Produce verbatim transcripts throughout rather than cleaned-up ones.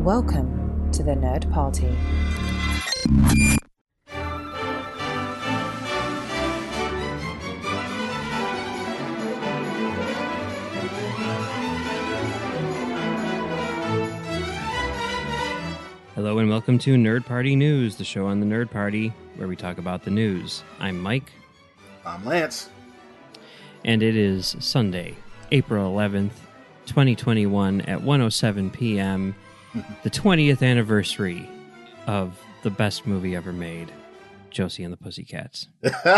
Welcome to the Nerd Party. Hello and welcome to Nerd Party News, the show on the Nerd Party where we talk about the news. I'm Mike. I'm Lance. And it is Sunday, April eleventh, twenty twenty-one at one oh seven p.m., the twentieth anniversary of the best movie ever made, Josie and the Pussycats.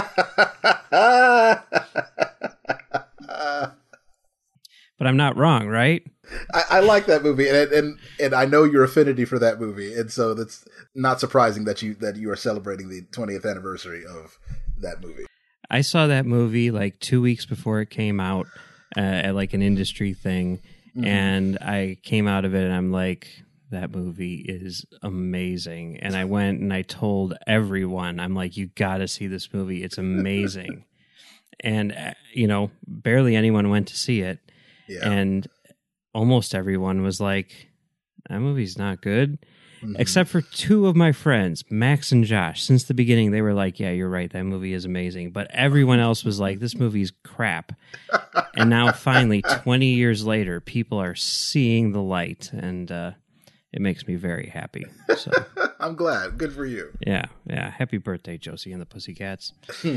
But I'm not wrong, right? I, I like that movie, and, and and I know your affinity for that movie, and so that's not surprising that you that you are celebrating the twentieth anniversary of that movie. I saw that movie like two weeks before it came out uh, at like an industry thing, mm-hmm. and I came out of it and I'm like, that movie is amazing. And I went and I told everyone, I'm like, you got to see this movie. It's amazing. And, uh, you know, barely anyone went to see it. Yeah. And almost everyone was like, that movie's not good. Mm-hmm. Except for two of my friends, Max and Josh. Since the beginning, they were like, yeah, you're right. That movie is amazing. But everyone else was like, this movie's crap. And now finally, twenty years later, people are seeing the light. And uh, it makes me very happy. So, I'm glad. Good for you. Yeah. Yeah. Happy birthday, Josie and the Pussycats.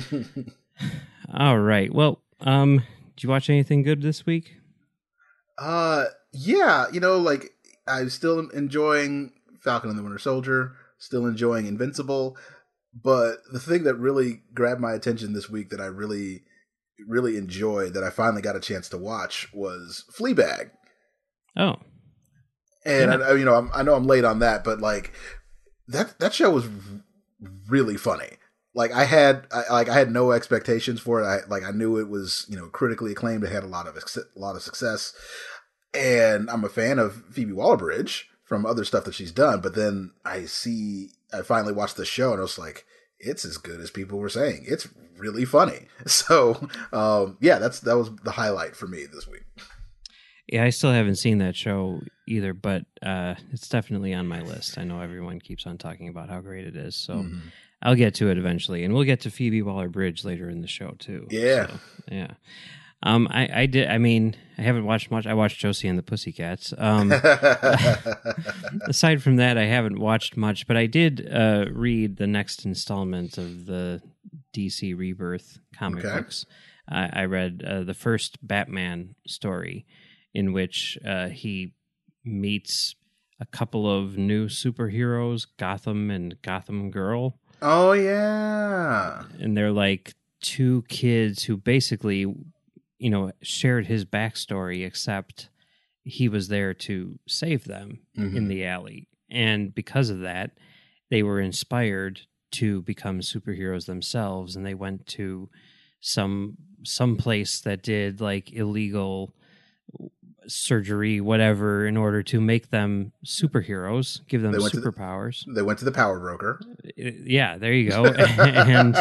All right. Well, um, did you watch anything good this week? Uh, yeah. You know, like, I'm still enjoying Falcon and the Winter Soldier, still enjoying Invincible, but the thing that really grabbed my attention this week that I really, really enjoyed, that I finally got a chance to watch, was Fleabag. Oh. And, yeah. I, you know, I'm, I know I'm late on that, but, like, that that show was really funny. Like, I had I, like I had no expectations for it. I like I knew it was, you know, critically acclaimed. It had a lot of a lot of success. And I'm a fan of Phoebe Waller-Bridge from other stuff that she's done, but then I see, I finally watched the show and I was like, it's as good as people were saying. It's really funny. So, um, yeah, that's, that was the highlight for me this week. Yeah, I still haven't seen that show either, but uh, it's definitely on my list. I know everyone keeps on talking about how great it is, so mm-hmm. I'll get to it eventually, and we'll get to Phoebe Waller-Bridge later in the show too. Yeah, so, yeah. Um, I, I did. I mean, I haven't watched much. I watched Josie and the Pussycats. Um, aside from that, I haven't watched much. But I did uh, read the next installment of the D C Rebirth comic okay. books. I, I read uh, the first Batman story, in which uh, he meets a couple of new superheroes, Gotham and Gotham Girl. Oh yeah, and they're like two kids who basically, you know, shared his backstory, except he was there to save them mm-hmm. in the alley. And because of that, they were inspired to become superheroes themselves. And they went to some, some place that did like illegal surgery, whatever, in order to make them superheroes, give them superpowers. The, they went to the power broker. Yeah, there you go. and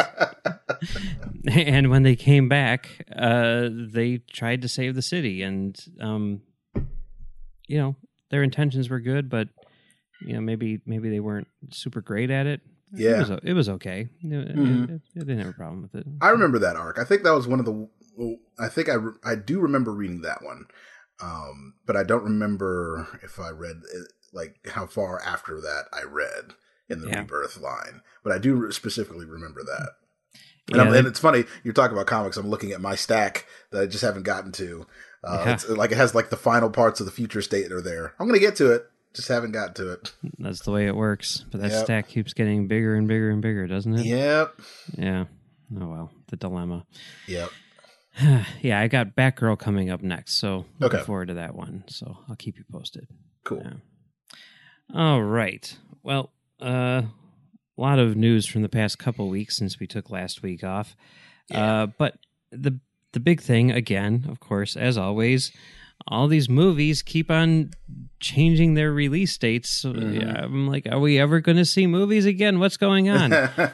and when they came back, uh, they tried to save the city, and um, you know, their intentions were good, but you know, maybe maybe they weren't super great at it. Yeah, it was, it was okay. It, mm-hmm. it, it, it didn't have a problem with it. I remember that arc. I think that was one of the. I think I I do remember reading that one. Um, but I don't remember if I read it, like how far after that I read in the yeah. Rebirth line, but I do specifically remember that. And, yeah, and it's funny, you're talking about comics. I'm looking at my stack that I just haven't gotten to. Uh, yeah. It's like it has like the final parts of the Future State are there. I'm going to get to it. Just haven't gotten to it. That's the way it works. But that yep. stack keeps getting bigger and bigger and bigger, doesn't it? Yep. Yeah. Oh, well, the dilemma. Yep. Yeah, I got Batgirl coming up next, so looking okay. forward to that one. So I'll keep you posted. Cool. Yeah. All right. Well, uh, a lot of news from the past couple weeks since we took last week off. Yeah. Uh, but the the big thing, again, of course, as always, all these movies keep on changing their release dates. So mm-hmm. I'm like, are we ever going to see movies again? What's going on?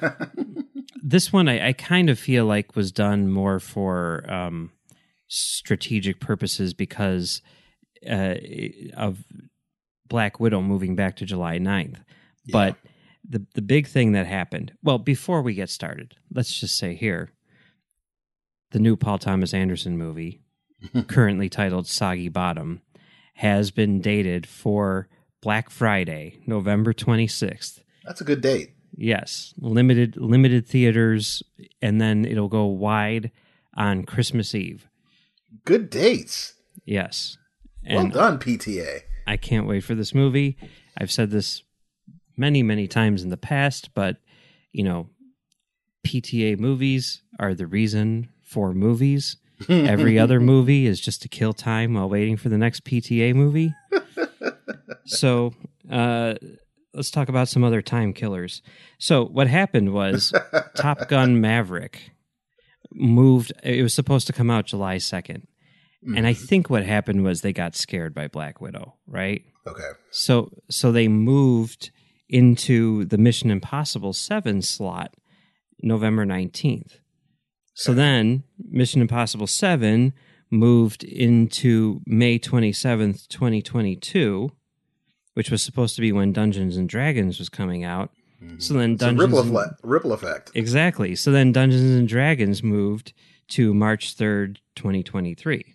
This one, I, I kind of feel like was done more for um, strategic purposes because uh, of Black Widow moving back to July ninth. Yeah. But the the big thing that happened, well, before we get started, let's just say here, the new Paul Thomas Anderson movie, currently titled Soggy Bottom, has been dated for Black Friday, November twenty-sixth. That's a good date. Yes, limited limited theaters, and then it'll go wide on Christmas Eve. Good dates. Yes. Well and done, P T A. I can't wait for this movie. I've said this many, many times in the past, but, you know, P T A movies are the reason for movies. Every other movie is just to kill time while waiting for the next P T A movie. So, uh, let's talk about some other time killers. So what happened was Top Gun Maverick moved. It was supposed to come out July second. Mm-hmm. And I think what happened was they got scared by Black Widow, right? Okay. So so they moved into the Mission Impossible seven slot November nineteenth. So okay. Then Mission Impossible seven moved into May twenty-seventh, twenty twenty-two, which was supposed to be when Dungeons and Dragons was coming out. Mm-hmm. So then Dungeons ripple, and, effect, ripple effect. Exactly. So then Dungeons and Dragons moved to March third, twenty twenty-three.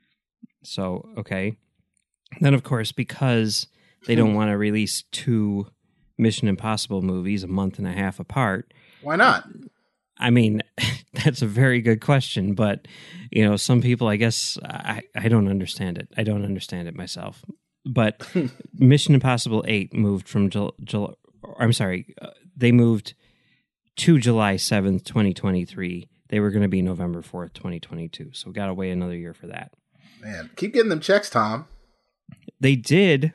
So, okay. Then, of course, because they don't want to release two Mission Impossible movies a month and a half apart. Why not? I mean, that's a very good question, but, you know, some people, I guess, I, I don't understand it. I don't understand it myself. But Mission Impossible eight moved from July, July I'm sorry, uh, they moved to July seventh, twenty twenty-three. They were going to be November fourth, twenty twenty-two. So we got to wait another year for that. Man, keep getting them checks, Tom. They did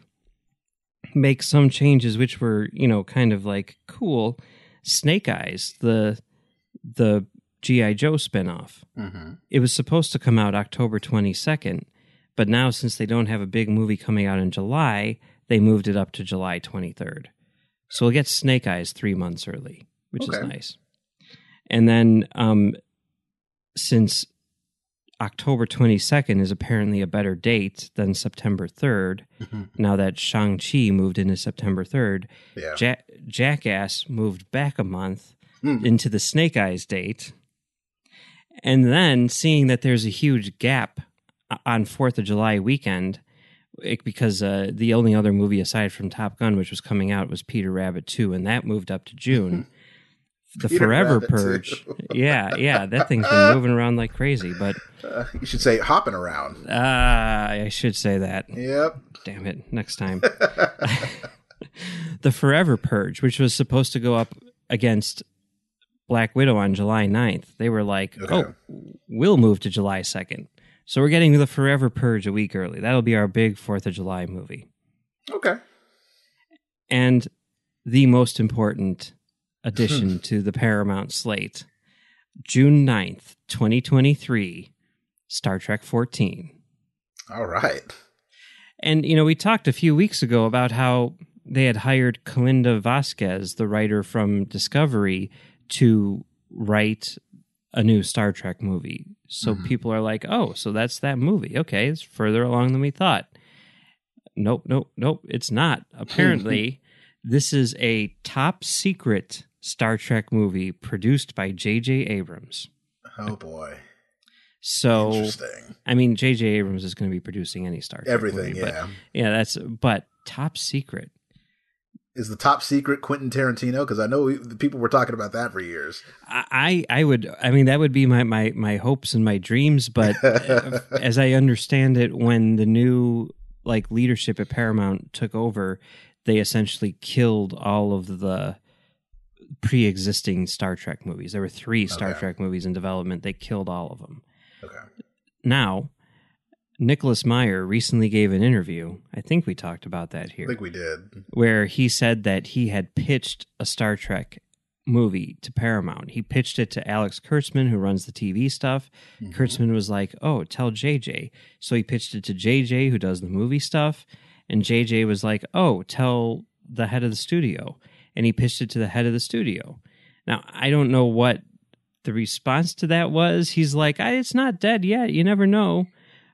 make some changes, which were, you know, kind of like cool. Snake Eyes, the the G I. Joe spinoff. Mm-hmm. It was supposed to come out October twenty-second, but now since they don't have a big movie coming out in July, they moved it up to July twenty-third. So we'll get Snake Eyes three months early, which okay. is nice. And then um, since October twenty-second is apparently a better date than September third, mm-hmm. now that Shang-Chi moved into September third, yeah. ja- Jackass moved back a month mm. into the Snake Eyes date. And then seeing that there's a huge gap on fourth of July weekend, it, because uh, the only other movie aside from Top Gun, which was coming out, was Peter Rabbit two, and that moved up to June. The Peter Forever Rabbit Purge. yeah, yeah, that thing's been moving around like crazy, but... Uh, you should say hopping around. Ah, uh, I should say that. Yep. Damn it, next time. The Forever Purge, which was supposed to go up against Black Widow on July ninth, they were like, okay. oh, we'll move to July second. So we're getting the Forever Purge a week early. That'll be our big fourth of July movie. Okay. And the most important addition to the Paramount slate, June ninth, twenty twenty-three, Star Trek fourteen. All right. And, you know, we talked a few weeks ago about how they had hired Kalinda Vasquez, the writer from Discovery, to write a new Star Trek movie. So mm-hmm. people are like, oh, so that's that movie. Okay, it's further along than we thought. Nope, nope, nope, it's not. Apparently, this is a top secret Star Trek movie produced by J J. Abrams. Oh, boy. So, interesting. I mean, J J. Abrams is going to be producing any Star Trek Everything, movie, yeah. But, yeah, that's, but top secret. Is the top secret Quentin Tarantino? Because I know we, the people were talking about that for years. I, I would, I mean, that would be my, my, my hopes and my dreams. But as I understand it, when the new like leadership at Paramount took over, they essentially killed all of the pre-existing Star Trek movies. There were three Star okay. Trek movies in development. They killed all of them. Okay. Now, Nicholas Meyer recently gave an interview. I think we talked about that here. I think we did. Where he said that he had pitched a Star Trek movie to Paramount. He pitched it to Alex Kurtzman, who runs the T V stuff. Mm-hmm. Kurtzman was like, oh, tell J J. So he pitched it to J J, who does the movie stuff. And J J was like, oh, tell the head of the studio. And he pitched it to the head of the studio. Now, I don't know what the response to that was. He's like, it's not dead yet. You never know.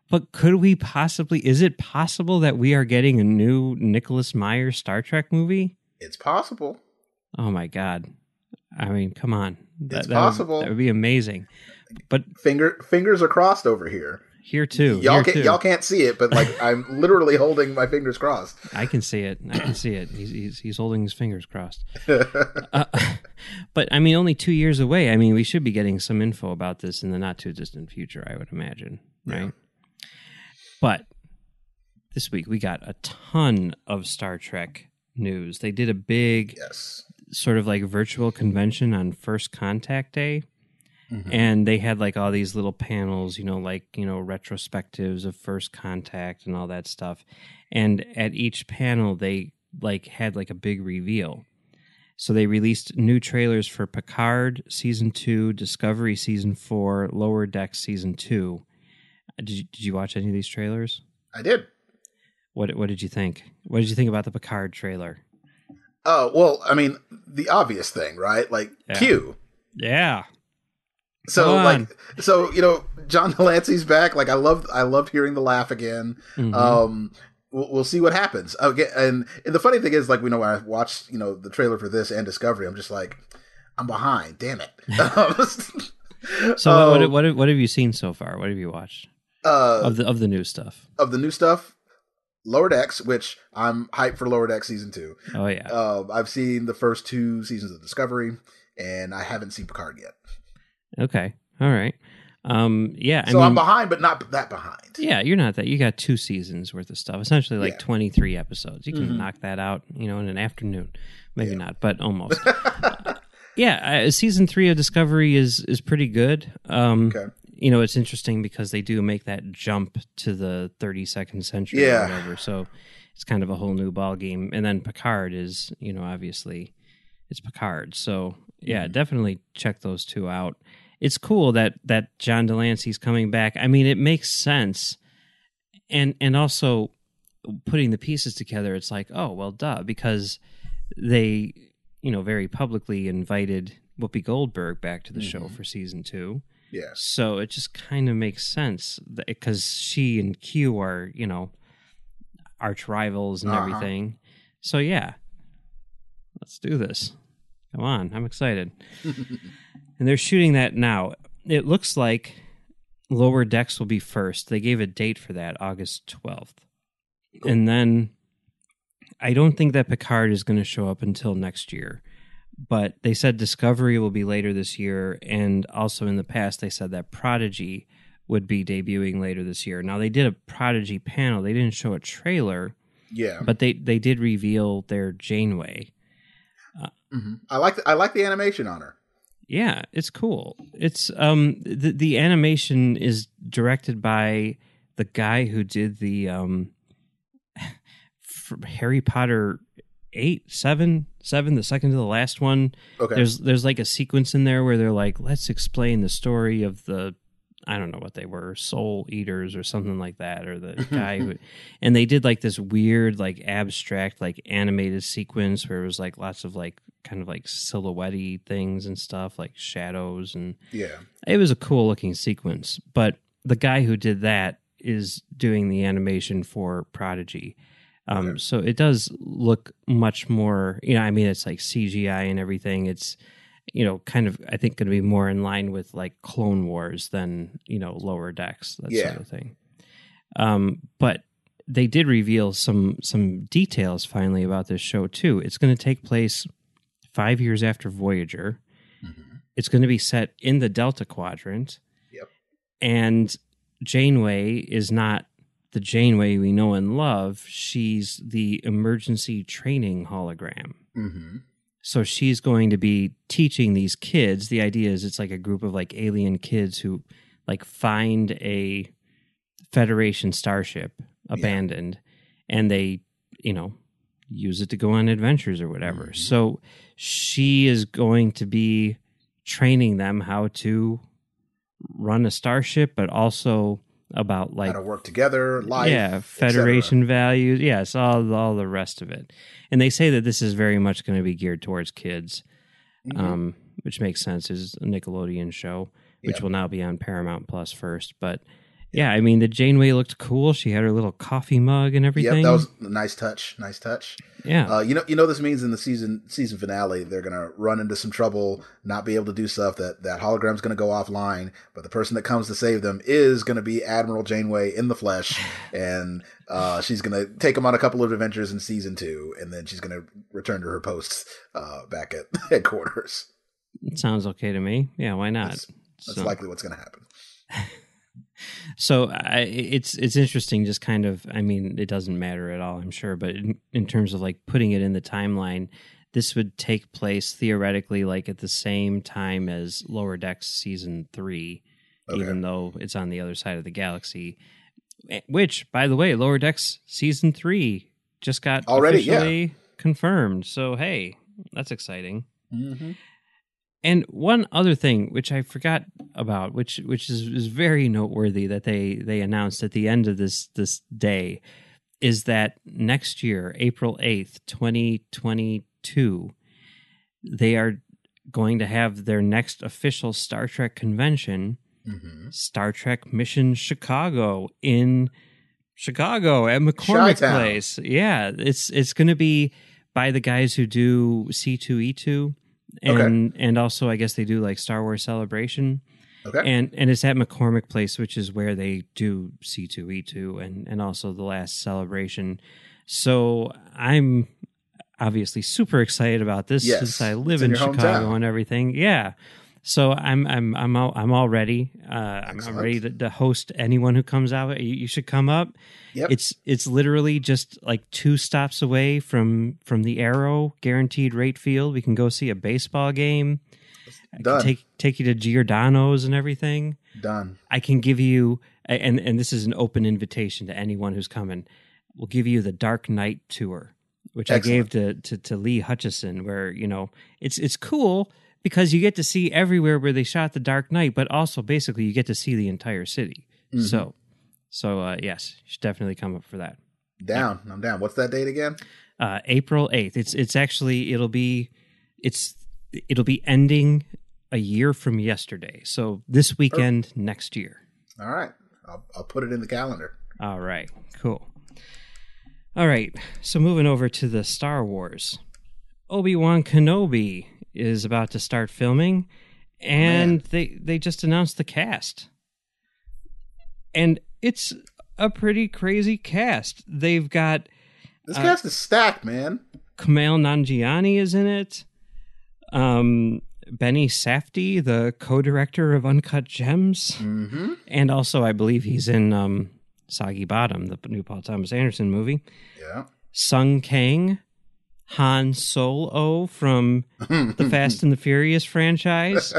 But could we possibly? Is it possible that we are getting a new Nicholas Meyer Star Trek movie? It's possible. Oh my God! I mean, come on. That, It's that possible. Would, that would be amazing. But Finger fingers are crossed over here. here too. Y'all here can't too. y'all can't see it, but like I'm literally holding my fingers crossed. I can see it. I can see it. He's he's, he's holding his fingers crossed. uh, but I mean, only two years away. I mean, we should be getting some info about this in the not too distant future, I would imagine, right? Yeah. But this week we got a ton of Star Trek news. They did a big Yes. sort of like virtual convention on First Contact Day. Mhm. And they had like all these little panels, you know, like, you know, retrospectives of First Contact and all that stuff. And at each panel, they like had like a big reveal. So they released new trailers for Picard Season two, Discovery Season four, Lower Decks Season two. Did you, did you watch any of these trailers? I did. What What did you think? What did you think about the Picard trailer? Oh, well, I mean, the obvious thing, right? Like Yeah. Q. Yeah. So Come on. like so you know John Delancey's back. Like I love I loved hearing the laugh again. Mhm. Um, we'll, we'll see what happens. Okay, and, and the funny thing is, like we know when I watched you know the trailer for this and Discovery, I'm just like I'm behind. Damn it. So Um, what, what what what have you seen so far? What have you watched uh, of the of the new stuff? of the new stuff? Lower Decks, which I'm hyped for Lower Decks season two. Oh yeah. Um, I've seen the first two seasons of Discovery, and I haven't seen Picard yet. Okay. All right. Um, yeah. I So mean, I'm behind, but not that behind. yeah, you're not that. You got two seasons worth of stuff. Essentially, like Yeah. twenty-three episodes. You can Mhm. knock that out, you know, in an afternoon. Maybe Yeah. not, but almost. yeah. Uh, season three of Discovery is is pretty good. Um, Okay. You know, it's interesting because they do make that jump to the thirty-second century Yeah. or whatever. So it's kind of a whole new ball game. And then Picard is, you know, obviously it's Picard. So yeah, Mhm. definitely check those two out. It's cool that that John Delancey's coming back. I mean, it makes sense, and and also putting the pieces together, it's like, oh well, duh, because they, you know, very publicly invited Whoopi Goldberg back to the show Mhm. for season two. Yeah. So it just kind of makes sense because she and Q are, you know, arch rivals and Uh-huh. everything. So yeah, let's do this. Come on, I'm excited. And they're shooting that now. It looks like Lower Decks will be first. They gave a date for that, August twelfth. Cool. And then I don't think that Picard is going to show up until next year. But they said Discovery will be later this year. And also in the past, they said that Prodigy would be debuting later this year. Now, they did a Prodigy panel. They didn't show a trailer, Yeah. but they, they did reveal their Janeway. hmm I like the, I like the animation on her. Yeah, it's cool. It's um the the animation is directed by the guy who did the um Harry Potter eight, seven, seven, the second to the last one. Okay. There's there's like a sequence in there where they're like, let's explain the story of the I don't know what they were, soul eaters or something like that, or the guy who, and they did like this weird, like abstract, like animated sequence where it was like lots of like kind of like silhouette-y things and stuff, like shadows, and yeah. it was a cool looking sequence. But the guy who did that is doing the animation for Prodigy. Um, Okay. So it does look much more, you know, I mean, it's like C G I and everything. It's, you know, kind of, I think, going to be more in line with like Clone Wars than, you know, Lower Decks, that Yeah. sort of thing. Um, but they did reveal some some details finally about this show too. It's going to take place five years after Voyager. Mm-hmm. It's going to be set in the Delta Quadrant. Yep. And Janeway is not the Janeway we know and love. She's the emergency training hologram. Mm-hmm. So she's going to be teaching these kids. The idea is it's like a group of like alien kids who like find a Federation starship abandoned and they, you know, use it to go on adventures or whatever. Mhm. So she is going to be training them how to run a starship, but also about like How to work together, life, yeah, et cetera. Federation values, yes, all all the rest of it. And they say that this is very much going to be geared towards kids, Mhm. um, which makes sense. It's a Nickelodeon show, which Yeah. will now be on Paramount Plus first. But Yeah, I mean, the Janeway looked cool. She had her little coffee mug and everything. Yep, that was a nice touch. Nice touch. Yeah. Uh, you know, you know, this means in the season season finale, they're gonna run into some trouble, not be able to do stuff. That that hologram's gonna go offline, but the person that comes to save them is gonna be Admiral Janeway in the flesh, and uh, she's gonna take them on a couple of adventures in season two, and then she's gonna return to her post uh, back at headquarters. It sounds okay to me. Yeah, why not? That's, that's so. likely what's gonna happen. So I, it's it's interesting, just kind of, I mean, it doesn't matter at all, I'm sure, but in, in terms of like putting it in the timeline, this would take place theoretically like at the same time as Lower Decks season three, okay. even though it's on the other side of the galaxy. Which, by the way, Lower Decks season three just got already officially yeah. confirmed. So hey, that's exciting. Mm-hmm. And one other thing, which I forgot about, which which is, is very noteworthy that they, they announced at the end of this this day, is that next year, April eighth, twenty twenty-two, they are going to have their next official Star Trek convention, mm-hmm. Star Trek Mission Chicago, in Chicago at McCormick Chi-town. Place. Yeah, it's it's going to be by the guys who do C two E two. And okay. and also, I guess they do like Star Wars Celebration. Okay. And and it's at McCormick Place, which is where they do C two E two and, and also The Last Celebration. So I'm obviously super excited about this yes. since I live in in Chicago hometown. and everything. Yeah. So I'm I'm I'm all, I'm all ready. Uh, I'm, I'm ready to, to host anyone who comes out. You, you should come up. Yep. It's it's literally just like two stops away from from the Arrow guaranteed rate field. We can go see a baseball game. Done. I can take take you to Giordano's and everything. Done. I can give you and and this is an open invitation to anyone who's coming. We'll give you the Dark Knight tour, which Excellent. I gave to, to to Lee Hutchison, where you know it's it's cool. Because you get to see everywhere where they shot The Dark Knight, but also basically you get to see the entire city. Mm-hmm. So, so uh, yes, you should definitely come up for that. Down, yeah. I'm down. What's that date again? Uh, April eighth. It's it's actually it'll be it's it'll be ending a year from yesterday. So this weekend Perfect. Next year. All right, I'll I'll put it in the calendar. All right, cool. All right, so moving over to the Star Wars, Obi-Wan Kenobi is about to start filming, and oh, they they just announced the cast, and it's a pretty crazy cast. They've got this uh, cast is stacked, man. Kumail Nanjiani is in it. Um, Benny Safdie, the co-director of Uncut Gems, mm-hmm. and also I believe he's in um, Soggy Bottom, the new Paul Thomas Anderson movie. Yeah, Sung Kang. Han Solo from the Fast and the Furious franchise.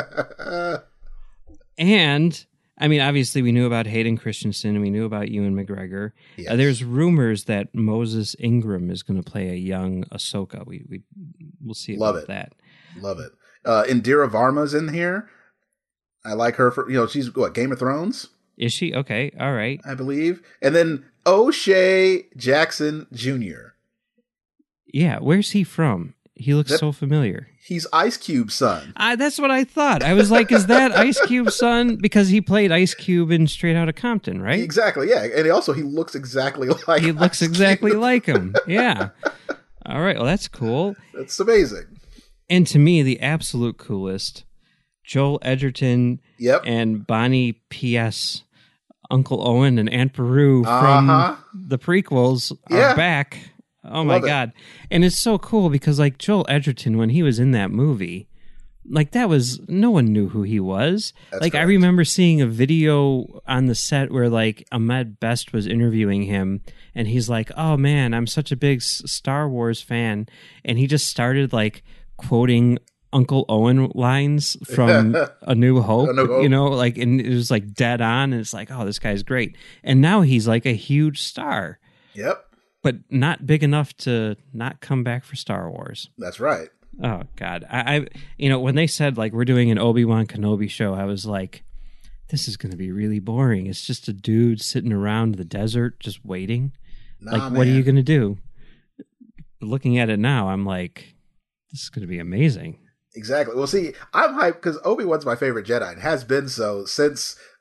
And, I mean, obviously we knew about Hayden Christensen and we knew about Ewan McGregor. Yes. Uh, there's rumors that Moses Ingram is going to play a young Ahsoka. We, we, we'll see Love about it. that. Love it. Uh, Indira Varma's in here. I like her for, you know, she's, what, Game of Thrones? Is she? Okay, all right. I believe. And then O'Shea Jackson Junior Yeah, where's he from? He looks that, so familiar. He's Ice Cube's son. Uh, that's what I thought. I was like, is that Ice Cube's son? Because he played Ice Cube in Straight Outta Compton, right? Exactly, yeah. And he also, he looks exactly like He looks Ice exactly Cube. like him. Yeah. All right, well, that's cool. That's amazing. And to me, the absolute coolest, Joel Edgerton yep. and Bonnie P S, Uncle Owen and Aunt Beru from uh-huh. the prequels are yeah. back. Oh my Love God. It. And it's so cool because like Joel Edgerton, when he was in that movie, like that was, no one knew who he was. That's like correct. I remember seeing a video on the set where like Ahmed Best was interviewing him and he's like, oh man, I'm such a big Star Wars fan. And he just started like quoting Uncle Owen lines from A New Hope, A New Hope, you know, like, and it was like dead on. And it's like, oh, this guy's great. And now he's like a huge star. Yep. But not big enough to not come back for Star Wars. That's right. Oh God, I, I you know when they said like we're doing an Obi-Wan Kenobi show, I was like, this is going to be really boring. It's just a dude sitting around the desert just waiting. Nah, like, man. what are you going to do? Looking at it now, I'm like, this is going to be amazing. Exactly. Well, see, I'm hyped because Obi-Wan's my favorite Jedi and has been so since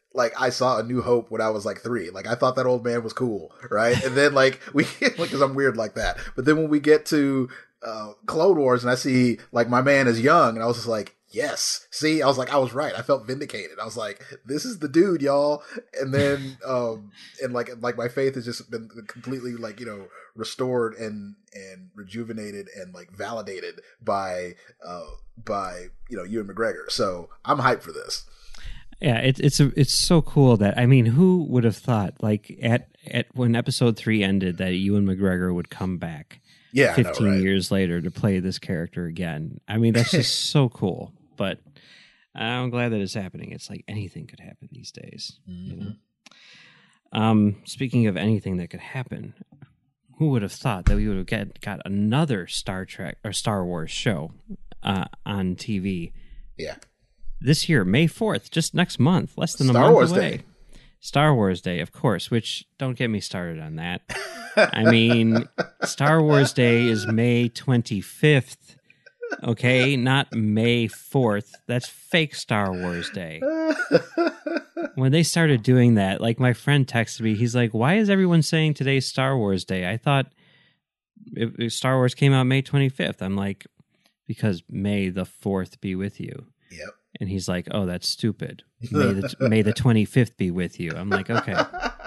like I saw A New Hope when I was like three. Like I thought that old man was cool, right? And then like we, because I'm weird like that. But then when we get to uh, Clone Wars and I see like my man is young, and I was just like, yes. See, I was like, I was right. I felt vindicated. I was like, this is the dude, y'all. And then, um, and like, like my faith has just been completely like, you know, restored and, and rejuvenated and like validated by, uh, by, you know, Ewan McGregor. So I'm hyped for this. Yeah, it's it's a, it's so cool that, I mean, who would have thought like at at when episode three ended that Ewan McGregor would come back, yeah, fifteen I know, right? years later to play this character again. I mean, that's just so cool. But I'm glad that it's happening. It's like anything could happen these days. Mm-hmm. You know? Um, speaking of anything that could happen, who would have thought that we would have get, got another Star Trek or Star Wars show uh, on T V? Yeah. This year, May fourth, just next month, less than a Star month Wars away. Day. Star Wars Day, of course, which don't get me started on that. I mean, Star Wars Day is May twenty-fifth, okay? Not May fourth. That's fake Star Wars Day. When they started doing that, like my friend texted me, he's like, why is everyone saying today's Star Wars Day? I thought it, it, Star Wars came out May twenty-fifth. I'm like, because May the fourth be with you. Yep. And he's like, oh, that's stupid. May the, May the twenty-fifth be with you. I'm like, okay.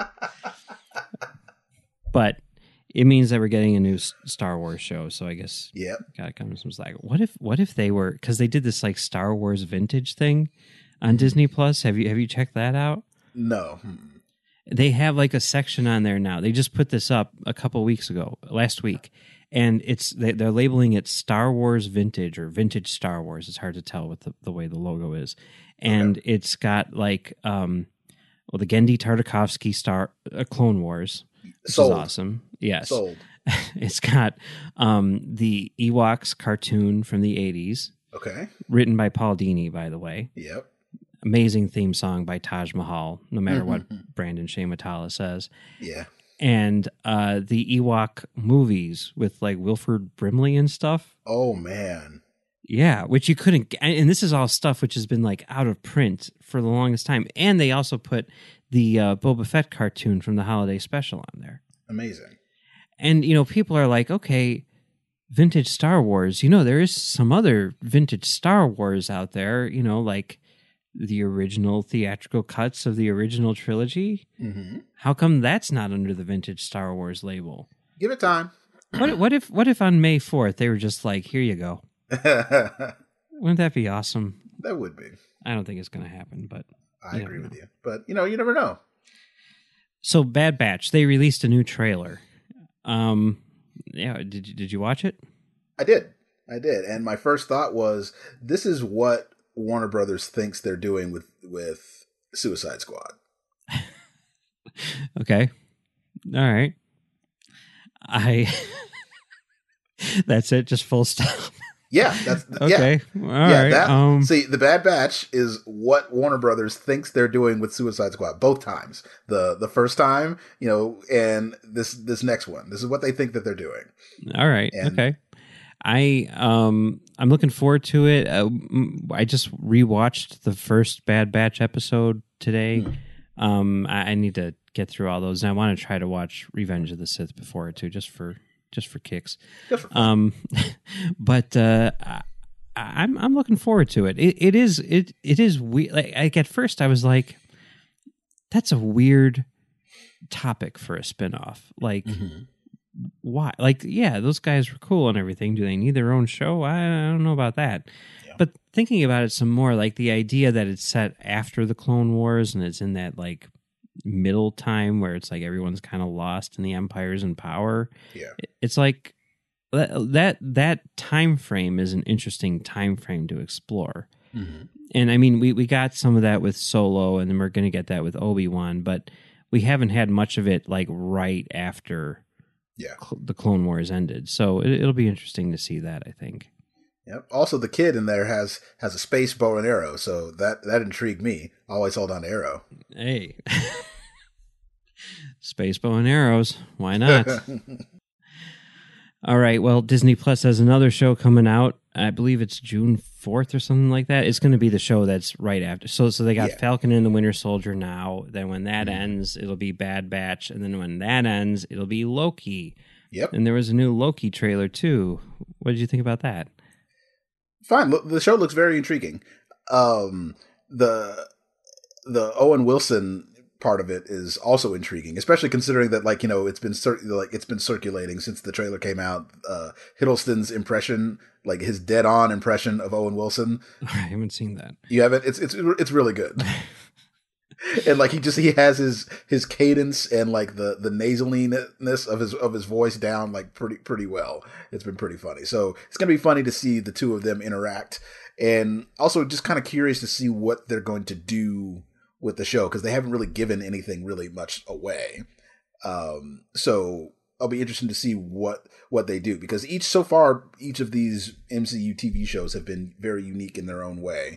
But it means that we're getting a new Star Wars show. So I guess yep. God comes was like, what if what if they were, because they did this like Star Wars vintage thing on Disney Plus. Have you have you checked that out? No. They have like a section on there now. They just put this up a couple weeks ago, last week. And it's they, they're labeling it Star Wars Vintage or Vintage Star Wars. It's hard to tell with the, the way the logo is. And okay. It's got like, um, well, the Genndy Tartakovsky Star uh, Clone Wars, which Sold. is awesome. Yes. Sold. It's got um, the Ewoks cartoon from the eighties. Okay. Written by Paul Dini, by the way. Yep. Amazing theme song by Taj Mahal, no matter what Brandon Shea Matala says. Yeah. And uh, the Ewok movies with like Wilford Brimley and stuff. Oh, man. Yeah, which you couldn't. And this is all stuff which has been like out of print for the longest time. And they also put the uh, Boba Fett cartoon from the holiday special on there. Amazing. And, you know, people are like, okay, vintage Star Wars. You know, there is some other vintage Star Wars out there, you know, like the original theatrical cuts of the original trilogy. Mm-hmm. How come that's not under the vintage Star Wars label? Give it time. What what if what if on May fourth they were just like, here you go? Wouldn't that be awesome? That would be. I don't think it's going to happen, but I agree with you. But you know, you never know. So Bad Batch, they released a new trailer. Um, yeah, did you, did you watch it? I did. I did. And my first thought was, this is what Warner Brothers thinks they're doing with, with Suicide Squad. Okay. All right. I that's it, just full stop. Yeah, that's okay. Yeah. All yeah, right. That, um, see, the Bad Batch is what Warner Brothers thinks they're doing with Suicide Squad both times. The the first time, you know, and this this next one. This is what they think that they're doing. All right. And, okay. I um I'm looking forward to it. Uh, I just rewatched the first Bad Batch episode today. Hmm. Um, I, I need to get through all those, and I want to try to watch Revenge of the Sith before it too, just for just for kicks. Just for fun. Um, but uh, I, I'm I'm looking forward to it. It it is it it is weird. Like, like at first, I was like, "That's a weird topic for a spinoff." Like. Mm-hmm. Why? Like, yeah, those guys were cool and everything. Do they need their own show? I, I don't know about that. Yeah. But thinking about it some more, like the idea that it's set after the Clone Wars and it's in that like middle time where it's like everyone's kind of lost and the Empire's in power. Yeah, it's like that that, that time frame is an interesting time frame to explore. Mm-hmm. And I mean, we we got some of that with Solo, and then we're going to get that with Obi-Wan, but we haven't had much of it like right after. Yeah, the Clone Wars ended, so it, it'll be interesting to see that, I think. Yep. Also, the kid in there has has a space bow and arrow, so that that intrigued me. I always hold on to arrow. Hey, space bow and arrows. Why not? All right. Well, Disney Plus has another show coming out I believe it's June fourth or something like that. It's going to be the show that's right after. So so they got Yeah. Falcon and the Winter Soldier now. Then when that Mhm. ends, it'll be Bad Batch. And then when that ends, it'll be Loki. Yep. And there was a new Loki trailer too. What did you think about that? Fine. Look, the show looks very intriguing. Um, the the Owen Wilson part of it is also intriguing, especially considering that, like, you know, it's been cir- like it's been circulating since the trailer came out. Uh, Hiddleston's impression, like his dead on impression of Owen Wilson. I haven't seen that. You haven't? It's it's it's really good. And like he just he has his his cadence and like the the nasaliness of his of his voice down like pretty pretty well. It's been pretty funny. So it's gonna be funny to see the two of them interact, and also just kind of curious to see what they're going to do with the show, because they haven't really given anything really much away. Um, so I'll be interested to see what what they do, because each so far each of these M C U T V shows have been very unique in their own way.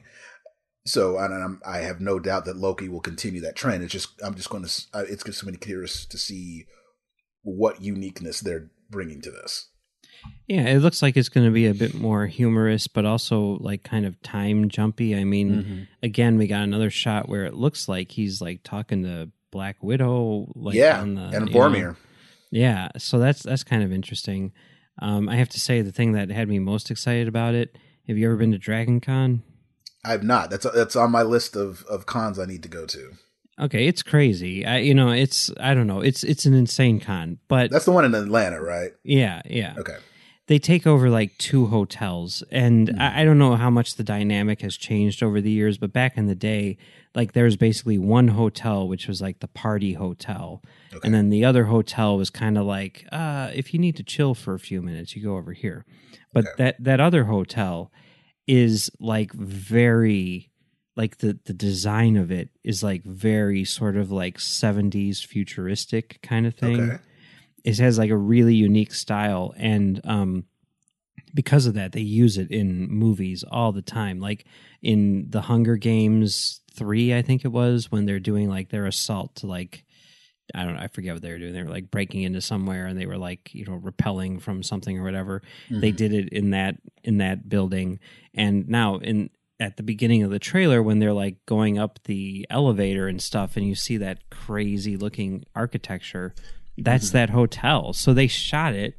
So and I'm, I have no doubt that Loki will continue that trend. It's just I'm just going to uh, it's just going to be curious to see what uniqueness they're bringing to this. Yeah, it looks like it's going to be a bit more humorous, but also like kind of time jumpy. I mean, Mm-hmm. again, we got another shot where it looks like he's like talking to Black Widow, like yeah, on the, and you know. Boromir. Yeah, so that's that's kind of interesting. Um, I have to say, the thing that had me most excited about it. Have you ever been to Dragon Con? I've not. That's that's on my list of of cons I need to go to. Okay, it's crazy. I, you know, it's I don't know. It's it's an insane con, but That's the one in Atlanta, right? yeah, yeah. Okay. They take over like two hotels, and Mm. I, I don't know how much the dynamic has changed over the years, but back in the day, like there was basically one hotel which was like the party hotel, Okay. and then the other hotel was kind of like, uh, if you need to chill for a few minutes, you go over here. But Okay. that that other hotel is like very like the the design of it is like very sort of like seventies futuristic kind of thing. Okay. It has like a really unique style, and um because of that they use it in movies all the time, like in the Hunger Games three, I think it was, when they're doing like their assault to like I don't know, I forget what they were doing. They were like breaking into somewhere and they were like, you know, repelling from something or whatever. Mm-hmm. They did it in that in that building. And now in at the beginning of the trailer, when they're like going up the elevator and stuff, and you see that crazy looking architecture, that's Mm-hmm. that hotel. So they shot it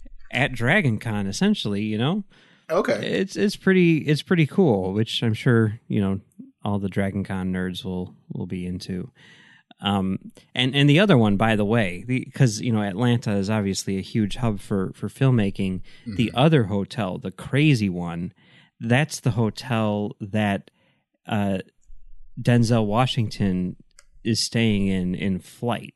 at Dragon Con, essentially, you know? Okay. It's it's pretty it's pretty cool, which I'm sure, you know, all the Dragon Con nerds will will be into. Um, and, and the other one, by the way, because, you know, Atlanta is obviously a huge hub for, for filmmaking. Mm-hmm. The other hotel, the crazy one, that's the hotel that uh, Denzel Washington is staying in in Flight.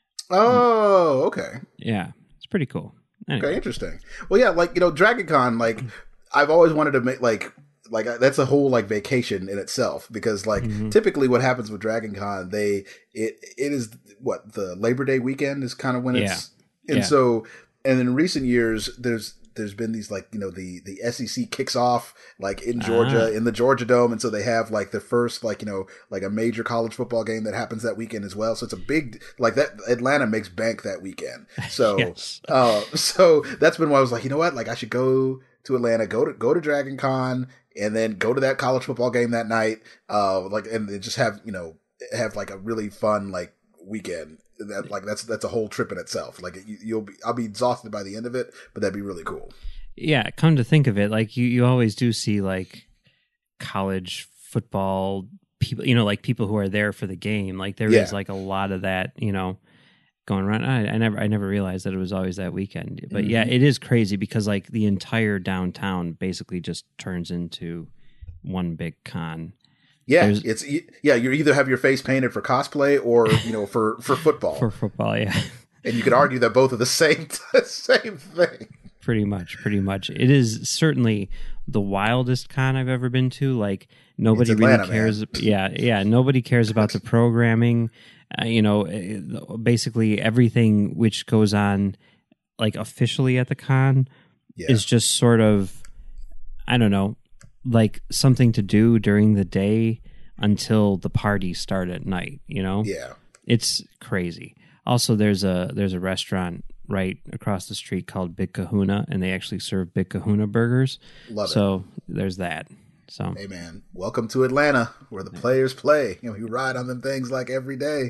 Oh, okay. Yeah, it's pretty cool. Anyway. Okay, interesting. Well, yeah, like, you know, Dragon Con, like, I've always wanted to make, like, like that's a whole like vacation in itself, because like Mhm. typically what happens with Dragon Con, they it it is what the Labor Day weekend is kind of when it's and Yeah. so and in recent years there's there's been these like, you know, the the S E C kicks off like in Georgia Ah. in the Georgia Dome, and so they have like the first like, you know, like a major college football game that happens that weekend as well. So it's a big like that Atlanta makes bank that weekend. So Yes. uh, so that's been why I was like, you know what, like I should go to Atlanta, go to go to Dragon Con, and then go to that college football game that night, uh, like, and then just have, you know, have like a really fun like weekend. That like that's that's a whole trip in itself. Like you, you'll be, I'll be exhausted by the end of it, but that'd be really cool. Yeah, come to think of it, like you, you always do see like college football people, you know, like people who are there for the game. Like there is Yeah. like a lot of that, you know, going around. I, I never, I never realized that it was always that weekend. But yeah, Mhm. it is crazy because like the entire downtown basically just turns into one big con. Yeah, There's- it's yeah. You either have your face painted for cosplay or, you know, for for football, For football, yeah. and you could argue that both are the same same thing. Pretty much, pretty much. It is certainly the wildest con I've ever been to. Like nobody It's Atlanta, really cares. man. Yeah, yeah. Nobody cares about the programming. Uh, you know, eh, basically everything which goes on, like officially at the con, Yeah, is just sort of, I don't know, like something to do during the day until the parties start at night. You know, yeah. it's crazy. Also, there's a there's a restaurant right across the street called Big Kahuna, and they actually serve Big Kahuna burgers. Love so it. there's that. So hey man, welcome to Atlanta, where the players play. You know, we ride on them things like every day.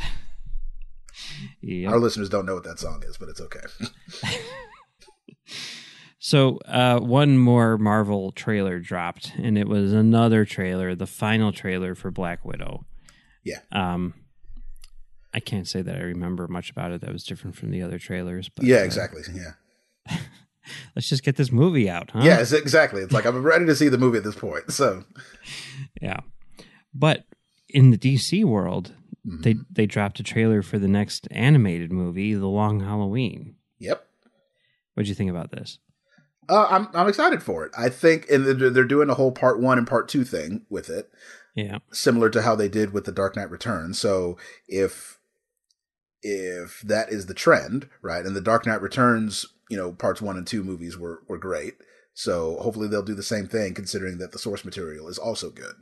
Yep. Our listeners don't know what that song is, but it's okay. So uh, one more Marvel trailer dropped, and it was another trailer, the final trailer for Black Widow. Yeah. Um, I can't say that I remember much about it that was different from the other trailers. But, yeah, uh, exactly. Yeah. Let's just get this movie out, huh? Yes, exactly. It's like I'm ready to see the movie at this point. So, yeah. But in the D C world, mm-hmm. they they dropped a trailer for the next animated movie, The Long Halloween. Yep. What'd you think about this? Uh, I'm I'm excited for it. I think, and they're doing a whole part one and part two thing with it. Yeah, similar to how they did with the Dark Knight Returns. So if if that is the trend, right, and the Dark Knight Returns, you know, parts one and two movies were were great. So hopefully they'll do the same thing, considering that the source material is also good.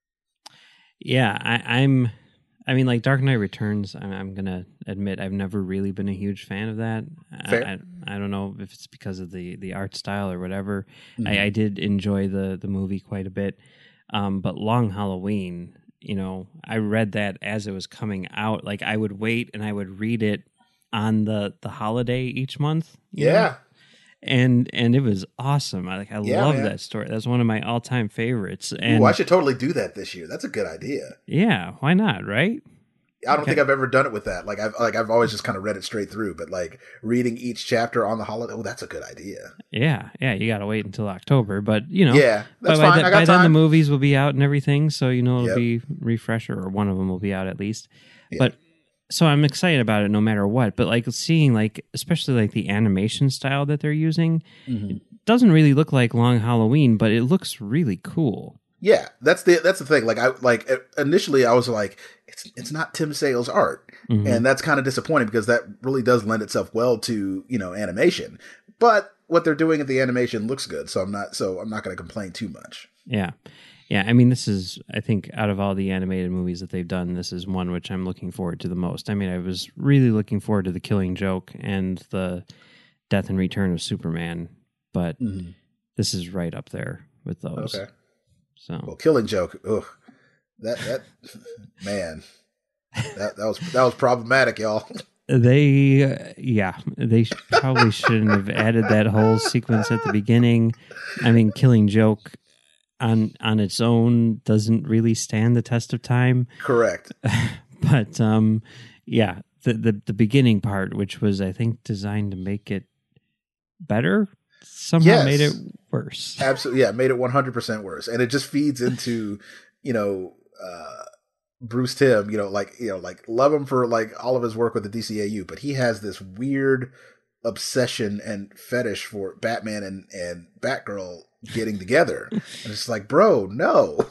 Yeah, I, I'm. I mean, like Dark Knight Returns, I'm, I'm going to admit I've never really been a huge fan of that. Fair. I, I, I don't know if it's because of the, the art style or whatever. Mm-hmm. I, I did enjoy the, the movie quite a bit. Um, but Long Halloween, you know, I read that as it was coming out. Like I would wait and I would read it on the, the holiday each month. Yeah. Know? And and it was awesome. I like I yeah, love man. that story. That's one of my all time favorites. And Ooh, I should totally do that this year. That's a good idea. Yeah, why not? Right? I don't okay. think I've ever done it with that. Like I've like I've always just kind of read it straight through. But like reading each chapter on the holiday, oh, that's a good idea. Yeah, yeah. You got to wait until October, but you know, yeah, that's by, fine. By, I got by time. then the movies will be out and everything, so you know it'll yep. be refresher, or one of them will be out at least. Yeah. But so I'm excited about it no matter what. But like seeing like especially like the animation style that they're using, mm-hmm. it doesn't really look like Long Halloween, but it looks really cool. Yeah, that's the that's the thing. Like I like initially I was like, it's it's not Tim Sale's art, mm-hmm. and that's kind of disappointing because that really does lend itself well to you know animation. But what they're doing at the animation looks good, so I'm not so I'm not going to complain too much. Yeah, yeah. I mean, this is I think out of all the animated movies that they've done, this is one which I'm looking forward to the most. I mean, I was really looking forward to The Killing Joke and the Death and Return of Superman, but mm-hmm. this is right up there with those. Okay. So. Well, Killing Joke, ugh, that that man, that that was that was problematic, y'all. They, uh, yeah, they probably shouldn't have added that whole sequence at the beginning. I mean, Killing Joke on on its own doesn't really stand the test of time. Correct. But um, yeah, the, the the beginning part, which was I think designed to make it better, somehow yes. made it worse. Absolutely, yeah, made it one hundred percent worse, and it just feeds into, you know, uh, Bruce Timm. You know, like you know, like love him for like all of his work with the D C A U, but he has this weird obsession and fetish for Batman and and Batgirl getting together, and it's like, bro, no.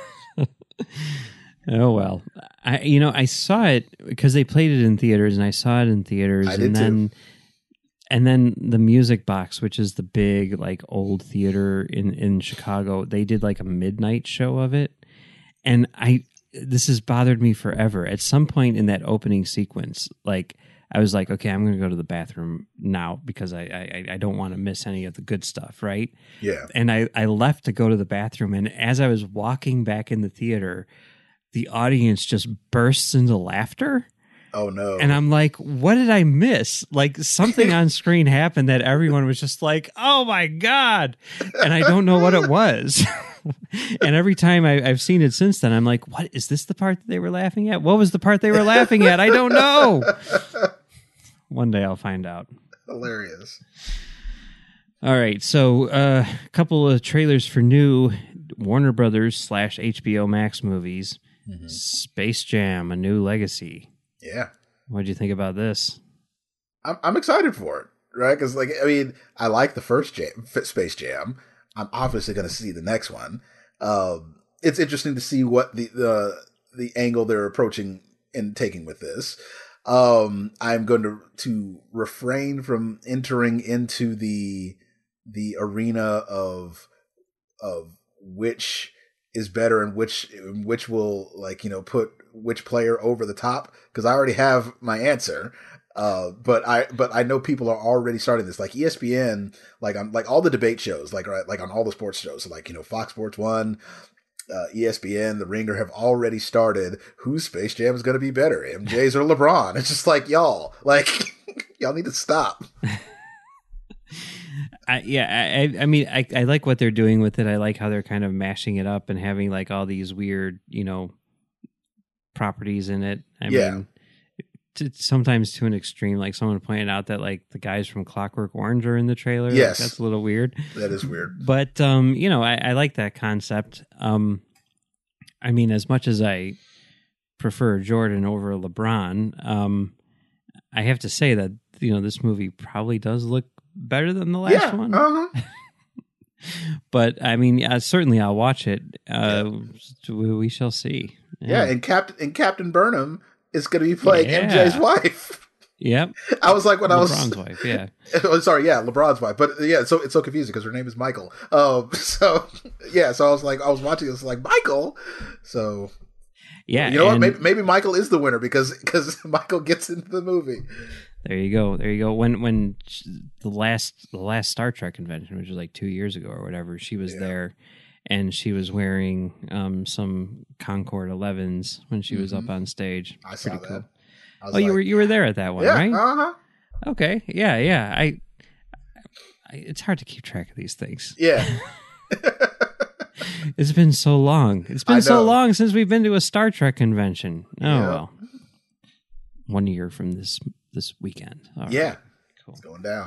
Oh well, I you know I saw it because they played it in theaters, and I saw it in theaters, I and did then. Too. And then the Music Box, which is the big like old theater in, in Chicago, they did like a midnight show of it. And I this has bothered me forever. At some point in that opening sequence, like I was like, okay, I'm going to go to the bathroom now because I, I, I don't want to miss any of the good stuff, right? Yeah. And I, I left to go to the bathroom, and as I was walking back in the theater, the audience just bursts into laughter. Oh no. And I'm like, what did I miss? Like something on screen happened that everyone was just like, oh my God. And I don't know what it was. And every time I, I've seen it since then, I'm like, what is this the part that they were laughing at? What was the part they were laughing at? I don't know. One day I'll find out. Hilarious. All right. So uh, a couple of trailers for new Warner Brothers slash H B O Max movies. Mm-hmm. Space Jam, A New Legacy. Yeah. What did you think about this? I'm I'm excited for it, right? Because like I mean, I like the first jam, Space Jam. I'm obviously going to see the next one. Um, it's interesting to see what the the the angle they're approaching and taking with this. Um, I'm going to to refrain from entering into the the arena of of which is better and which which will like you know put which player over the top, because I already have my answer. Uh, but I but I know people are already starting this. Like E S P N, like on like all the debate shows, like right, like on all the sports shows, so like you know Fox Sports One, uh, E S P N, The Ringer have already started. Whose Space Jam is going to be better, M J's or LeBron? It's just like y'all, like y'all need to stop. I, yeah, I, I mean, I, I like what they're doing with it. I like how they're kind of mashing it up and having like all these weird, you know, properties in it. I Yeah. mean, t- sometimes to an extreme. Like someone pointed out that like the guys from Clockwork Orange are in the trailer. Yes. Like, that's a little weird. That is weird. But um, you know, I, I like that concept. Um, I mean, as much as I prefer Jordan over LeBron, um, I have to say that you know this movie probably does look better than the last Yeah. one. Uh-huh. But I mean, yeah, certainly I'll watch it. Uh, yeah. we, we shall see. Yeah, and Captain and Captain Burnham is going to be playing Yeah. M J's wife. Yep. I was like when I was LeBron's wife. Yeah. Oh, sorry, yeah, LeBron's wife. But yeah, so it's so confusing because her name is Michael. Um, so yeah, so I was like, I was watching this like Michael. So Yeah. you know what? and- Maybe, maybe Michael is the winner because because Michael gets into the movie. There you go. There you go. When when sh- the last the last Star Trek convention, which was like two years ago or whatever, she was Yeah. there, and she was wearing um, some Concorde elevens when she was Mhm. up on stage. I saw Pretty that. cool. I was Oh, you like, were you were there at that one, yeah, right? uh huh, Okay. Yeah. Yeah. I, I. It's hard to keep track of these things. yeah. It's been so long. It's I been so know. long since we've been to a Star Trek convention. Oh Yeah. well. One year from this this weekend. All right. Yeah, Cool. it's going down.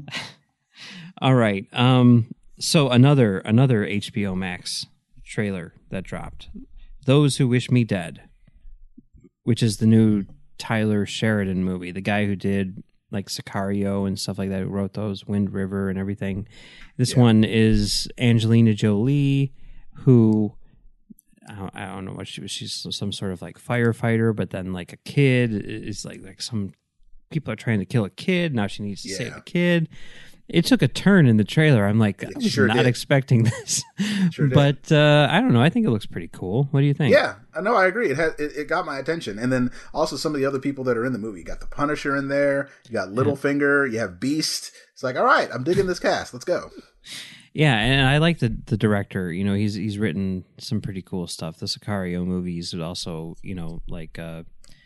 All right. Um, so another another H B O Max trailer that dropped. Those Who Wish Me Dead, which is the new Tyler Sheridan movie, the guy who did like Sicario and stuff like that, who wrote those, Wind River and everything. This Yeah. one is Angelina Jolie, who I don't, I don't know what she was. She's some sort of like firefighter, but then like a kid is like like some people are trying to kill a kid. Now she needs to save Yeah. the kid. It took a turn in the trailer. I'm like, I It was sure not did. expecting this. Sure did. But uh, I don't know. I think it looks pretty cool. What do you think? Yeah, I know. I agree. It had it, it got my attention, and then also some of the other people that are in the movie. You got the Punisher in there. You got Littlefinger. You have Beast. It's like, all right, I'm digging this cast. Let's go. Yeah, and I like the the director. You know, he's he's written some pretty cool stuff. The Sicario movies, but also, you know, like uh,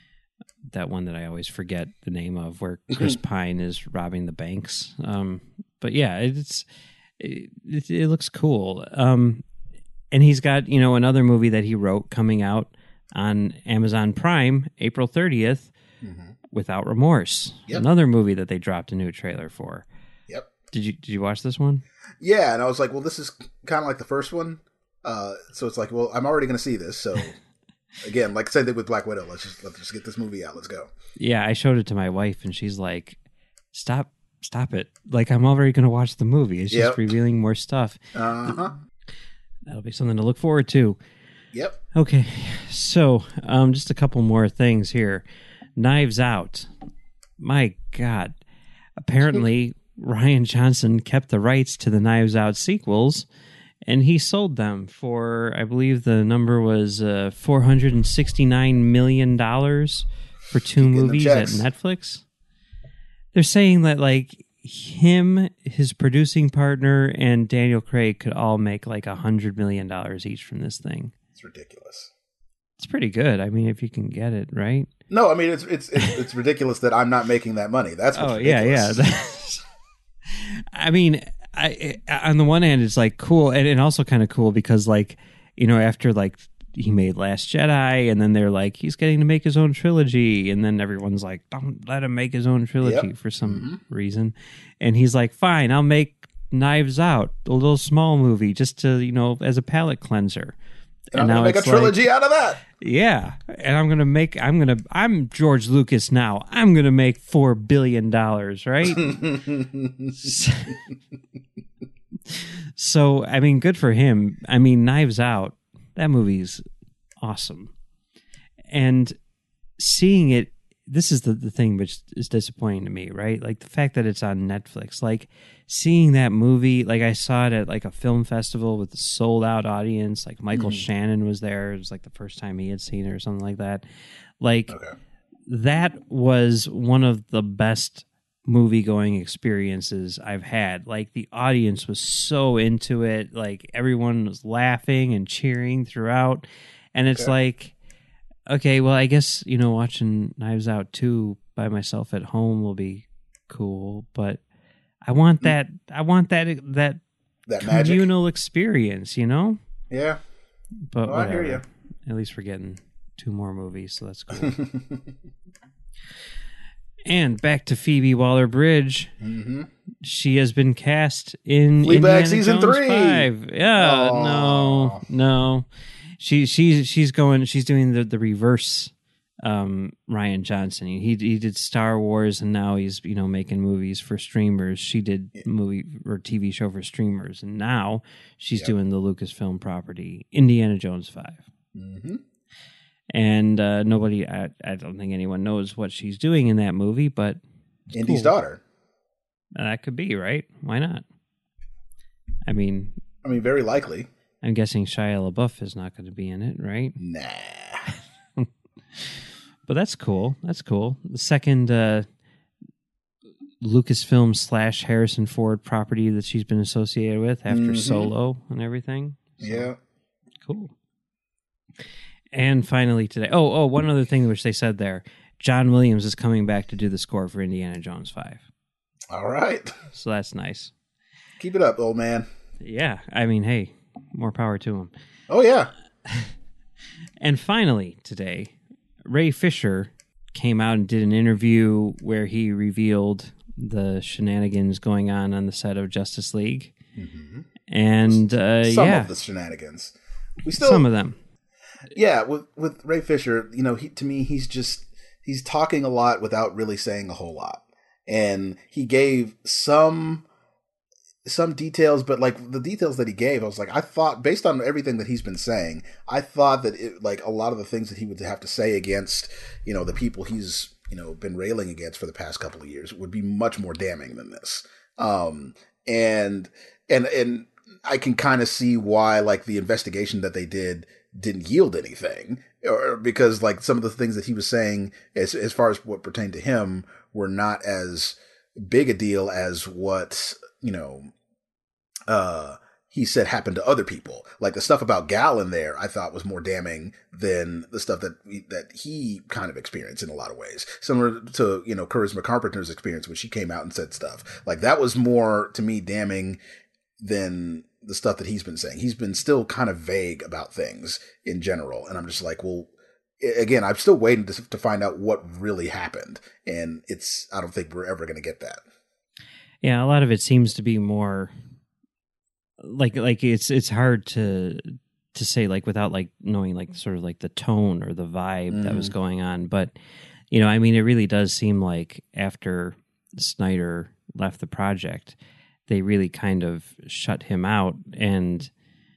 that one that I always forget the name of, where Chris Pine is robbing the banks. Um, but yeah, it's it, it, it looks cool. Um, and he's got, you know, another movie that he wrote coming out on Amazon Prime April thirtieth, Mm-hmm. Without Remorse. Yep. Another movie that they dropped a new trailer for. Yep. Did you did you watch this one? Yeah, and I was like, well, this is kind of like the first one. Uh, so it's like, well, I'm already going to see this. So again, like same thing with Black Widow. Let's just let's just get this movie out. Let's go. Yeah, I showed it to my wife, and she's like, "Stop, stop it! Like I'm already going to watch the movie. It's just Yep. revealing more stuff. Uh huh. That'll be something to look forward to." Yep. Okay, so um, just a couple more things here. Knives Out. My God, apparently Ryan Johnson kept the rights to the Knives Out sequels, and he sold them for, I believe the number was uh, four hundred and sixty-nine million dollars for two Keep getting them movies at checks. Netflix. They're saying that like him, his producing partner, and Daniel Craig could all make like a hundred million dollars each from this thing. It's ridiculous. It's pretty good. I mean, if you can get it, right? No, I mean it's it's it's, it's ridiculous that I'm not making that money. That's what's Oh yeah, yeah. ridiculous. I mean, I, on the one hand, it's like cool, and, and also kind of cool because, like, you know, after like he made Last Jedi, and then they're like, he's getting to make his own trilogy, and then everyone's like, don't let him make his own trilogy Yep. for some Mhm. reason, and he's like, fine, I'll make Knives Out, a little small movie, just to, you know, as a palate cleanser. And I'm gonna make a it's like- trilogy out of that. yeah, and I'm gonna make. I'm gonna. I'm George Lucas now. I'm gonna make four billion dollars, right? So, I mean, good for him. I mean, Knives Out. That movie's awesome, and seeing it. This is the, the thing which is disappointing to me, right? Like the fact that it's on Netflix. Like seeing that movie, like I saw it at like a film festival with a sold out audience. Like Michael Mhm. Shannon was there. It was like the first time he had seen it or something like that. Like Okay. that was one of the best movie going experiences I've had. Like, the audience was so into it. Like, everyone was laughing and cheering throughout. And it's Okay. like, okay, well, I guess, you know, watching Knives Out two by myself at home will be cool, but I want that, I want that, that, That magic. communal experience, you know? Yeah. But Well, I hear whatever. At least we're getting two more movies, so that's cool. you. And back to Phoebe Waller-Bridge. Mm-hmm. She has been cast in Fleabag Indiana season Jones three. five. Yeah, Aw. no, no. She she's she's going. She's doing the the reverse. Um, Ryan Johnson. He he did Star Wars, and now he's you know making movies for streamers. She did movie or T V show for streamers, and now she's Yep. doing the Lucasfilm property, Indiana Jones five. Mm-hmm. And uh, nobody, I, I don't think anyone knows what she's doing in that movie, but it's Indy's cool. daughter. That could be, right? Why not? I mean, I mean, very likely. I'm guessing Shia LaBeouf is not going to be in it, right? Nah. But that's cool. That's cool. The second uh, Lucasfilm slash Harrison Ford property that she's been associated with after Mhm. Solo and everything. So, Yeah. cool. And finally today, oh, oh, one other thing which they said there, John Williams is coming back to do the score for Indiana Jones five. All right. So that's nice. Keep it up, old man. Yeah, I mean, hey, more power to him. Oh, yeah. And finally today, Ray Fisher came out and did an interview where he revealed the shenanigans going on on the set of Justice League. Mm-hmm. And uh, Some yeah, of the shenanigans. We still, some of them. yeah, with with Ray Fisher, you know, he, to me, he's just he's talking a lot without really saying a whole lot, and he gave some some details, but like the details that he gave, I was like, I thought based on everything that he's been saying, I thought that it, like a lot of the things that he would have to say against, you know, the people he's you know been railing against for the past couple of years would be much more damning than this, um, and and and I can kind of see why like the investigation that they did didn't yield anything, or because like some of the things that he was saying as as far as what pertained to him were not as big a deal as what you know uh he said happened to other people. Like the stuff about Gal in there I thought was more damning than the stuff that that he kind of experienced in a lot of ways, similar to you know Charisma Carpenter's experience when she came out and said stuff like that was more to me damning than the stuff that he's been saying. He's been still kind of vague about things in general. And I'm just like, well, again, I'm still waiting to, to find out what really happened. And it's, I don't think we're ever going to get that. Yeah, a lot of it seems to be more like like it's it's hard to to say like without like knowing like sort of like the tone or the vibe mm-hmm. that was going on. But you know, I mean, it really does seem like after Snyder left the project, they really kind of shut him out. And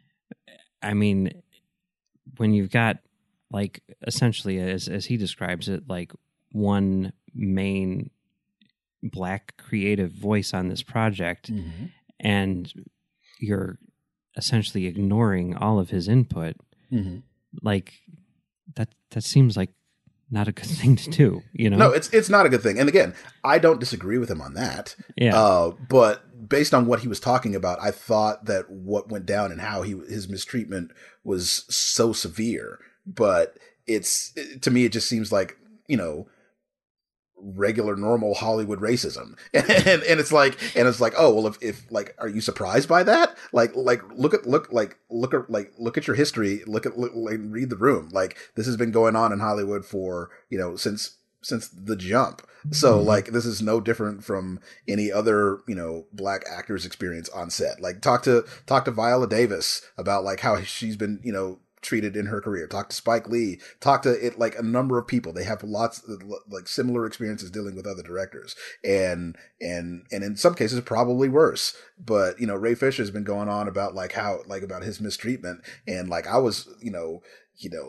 I mean, when you've got like essentially as as he describes it, like one main black creative voice on this project, mm-hmm. and you're essentially ignoring all of his input, mm-hmm. like that that seems like not a good thing to do, you know? No, it's it's not a good thing. And again, I don't disagree with him on that. Yeah. Uh, but based on what he was talking about, I thought that what went down and how he his mistreatment was so severe. But it's to me, it just seems like, you know, regular normal Hollywood racism. And, and and it's like and it's like, oh well, if, if like, are you surprised by that? Like like look at look like look at like look at your history, look at look, like, read the room. Like this has been going on in Hollywood for, you know, since since the jump. So mm-hmm. like this is no different from any other, you know, black actor's experience on set. Like talk to talk to Viola Davis about like how she's been, you know, treated in her career. Talk to Spike Lee. Talk to it like a number of people. They have lots of like similar experiences dealing with other directors, and and and in some cases probably worse. But you know, Ray Fisher has been going on about like how like about his mistreatment, and like I was you know you know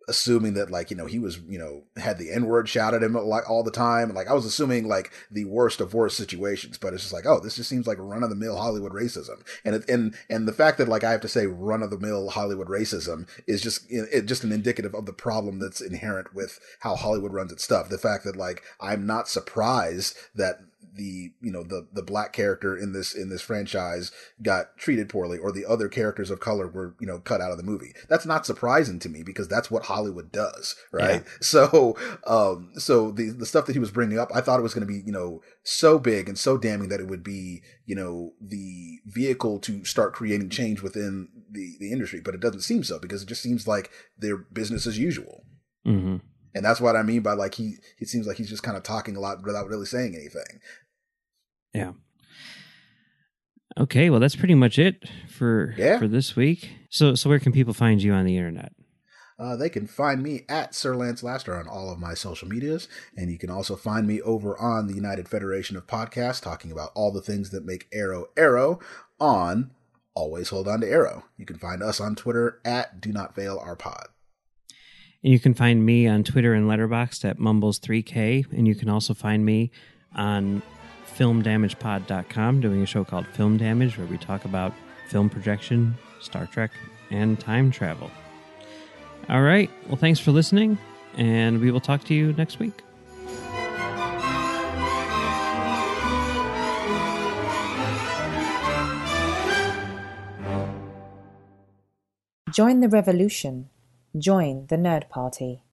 assuming that like, you know, he was, you know, had the N-word shouted at him like all the time. Like I was assuming like the worst of worst situations, but it's just like, oh, this just seems like run of the mill Hollywood racism. And it, and and the fact that like I have to say run of the mill Hollywood racism is just it, just an indicative of the problem that's inherent with how Hollywood runs its stuff. The fact that like I'm not surprised that the you know the the black character in this in this franchise got treated poorly, or the other characters of color were you know cut out of the movie. That's not surprising to me because that's what Hollywood does, right? Yeah. So um so the the stuff that he was bringing up, I thought it was going to be you know so big and so damning that it would be you know the vehicle to start creating change within the the industry, but it doesn't seem so because it just seems like they're business as usual. Mm-hmm. And that's what I mean by like he he seems like he's just kind of talking a lot without really saying anything. Yeah. Okay, well that's pretty much it for yeah. for this week. So so where can people find you on the internet? Uh, they can find me at Sir Lance Laster on all of my social medias, and you can also find me over on the United Federation of Podcasts talking about all the things that make Arrow Arrow on Always Hold On to Arrow. You can find us on Twitter at Do Not Fail Our Pod. And you can find me on Twitter and Letterboxd at Mumbles three K, and you can also find me on film damage pod dot com doing a show called Film Damage where we talk about film projection, Star Trek, and time travel. All right, well thanks for listening, and we will talk to you next week. Join the revolution. Join the Nerd Party.